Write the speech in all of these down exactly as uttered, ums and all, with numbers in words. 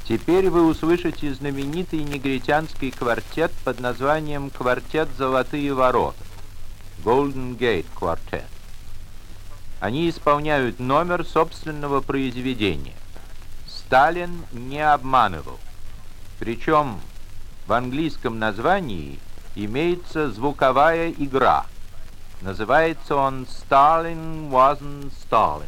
Теперь вы услышите знаменитый негритянский квартет под названием «Квартет Золотые ворота» Golden Gate Quartet. Они исполняют номер собственного произведения «Сталин не обманывал». Причем в английском названии имеется звуковая игра. Называется он «Stalin wasn't Stalin».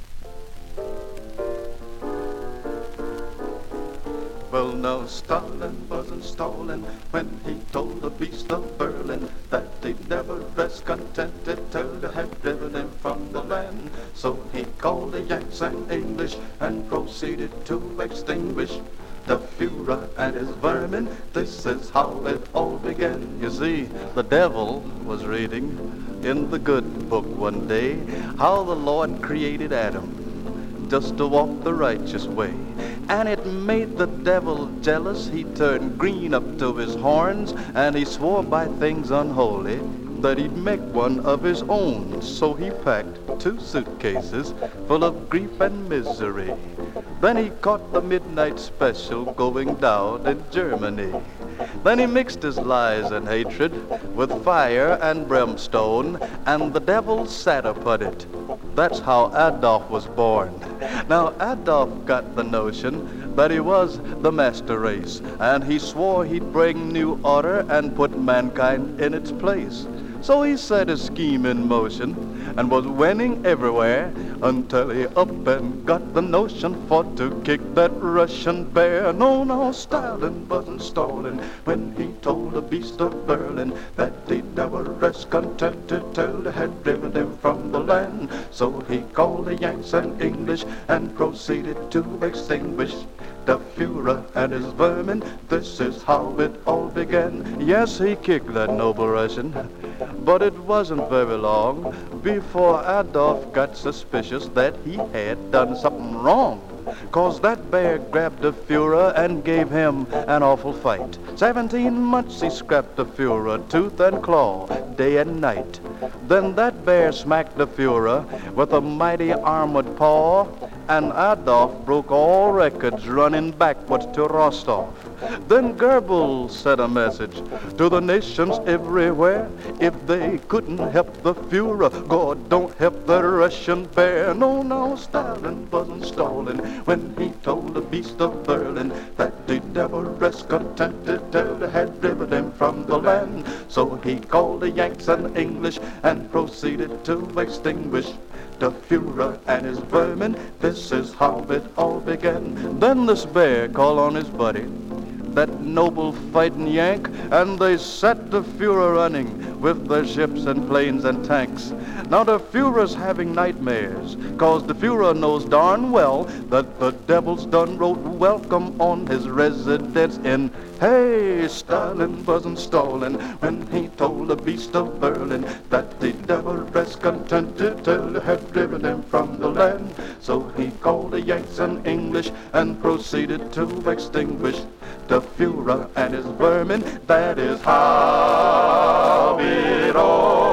Well, no, Stalin wasn't Stalin when he told the beast of Berlin that he'd never rest contented till they had driven him from the land. So he called the Yanks and English and proceeded to extinguish the Führer and his vermin. This is how it all began. You see, the devil was reading in the good book one day how the Lord created Adam just to walk the righteous way. And it made the devil jealous. He turned green up to his horns, and he swore by things unholy that he'd make one of his own. So he packed two suitcases full of grief and misery. Then he caught the midnight special going down in Germany. Then he mixed his lies and hatred with fire and brimstone, and the devil sat upon it. That's how Adolf was born. Now Adolf got the notion that he was the master race, and he swore he'd bring new order and put mankind in its place. So he set his scheme in motion and was winning everywhere until he up and got the notion for to kick that Russian bear. No, no, Stalin wasn't stalling when he told the beast of Berlin that he'd never rest contented till they had driven him from the land. So he called the Yanks and English and proceeded to extinguish the Führer and his vermin. This is how it all began. Yes, he kicked that noble Russian, but it wasn't very long before Adolf got suspicious that he had done something wrong. 'Cause that bear grabbed the Führer and gave him an awful fight. Seventeen months he scrapped the Führer tooth and claw, day and night. Then that bear smacked the Führer with a mighty armored paw, and Adolf broke all records running backwards to Rostov. Then Goebbels sent a message to the nations everywhere. If they couldn't help the Führer, God don't help the Russian bear. No, no, Stalin wasn't stalling when he told the beast of Berlin that he'd never rest contented till they had driven him from the land. So he called the Yanks and English and proceeded to extinguish the Führer and his vermin. This is how it all began. Then this bear called on his buddy, that noble fighting Yank, and they set the Führer running with their ships and planes and tanks. Now the Führer's having nightmares, 'cause the Führer knows darn well that the devil's done wrote welcome on his residence in. Hey, Stalin wasn't stalling when he told the beast of Berlin that he'd never rest contented till they had driven him from the land. So he called the Yanks and English and proceeded to extinguish the Führer and his vermin. That is how it all